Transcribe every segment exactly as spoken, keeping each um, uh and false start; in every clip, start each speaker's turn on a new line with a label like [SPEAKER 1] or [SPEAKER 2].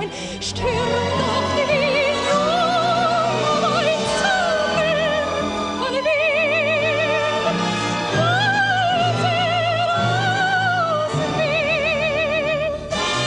[SPEAKER 1] sein, stürmt auf die Wind, um ein Zungen von Wind, als er auswählt.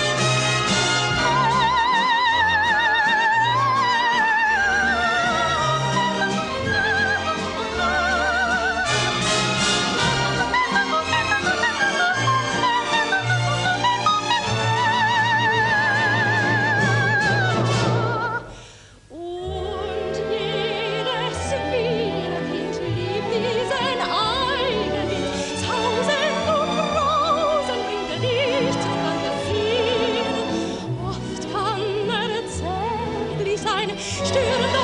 [SPEAKER 1] Und jedes Wienerkind liebt diesen einen Wind. Sausend und brausend bringt er dich zur Fantasie. Oft kann er zärtlich sein, stürmt